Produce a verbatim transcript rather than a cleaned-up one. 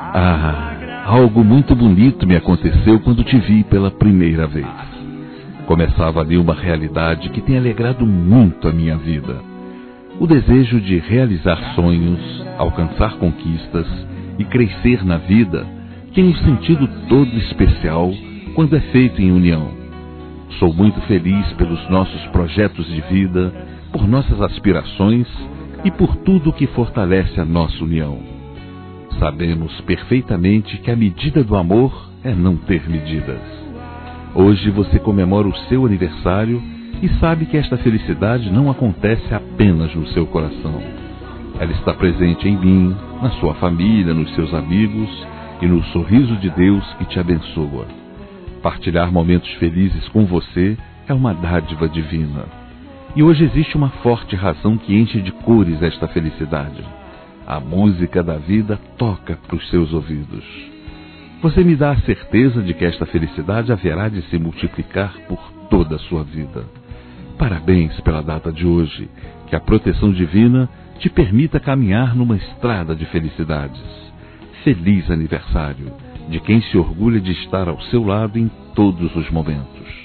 Ah, algo muito bonito me aconteceu quando te vi pela primeira vez. Começava ali uma realidade que tem alegrado muito a minha vida. O desejo de realizar sonhos, alcançar conquistas e crescer na vida tem um sentido todo especial quando é feito em união. Sou muito feliz pelos nossos projetos de vida, por nossas aspirações e por tudo que fortalece a nossa união. Sabemos perfeitamente que a medida do amor é não ter medidas. Hoje você comemora o seu aniversário e sabe que esta felicidade não acontece apenas no seu coração. Ela está presente em mim, na sua família, nos seus amigos e no sorriso de Deus que te abençoa. Partilhar momentos felizes com você é uma dádiva divina. E hoje existe uma forte razão que enche de cores esta felicidade. A música da vida toca para os seus ouvidos. Você me dá a certeza de que esta felicidade haverá de se multiplicar por toda a sua vida. Parabéns pela data de hoje, que a proteção divina te permita caminhar numa estrada de felicidades. Feliz aniversário, de quem se orgulha de estar ao seu lado em todos os momentos.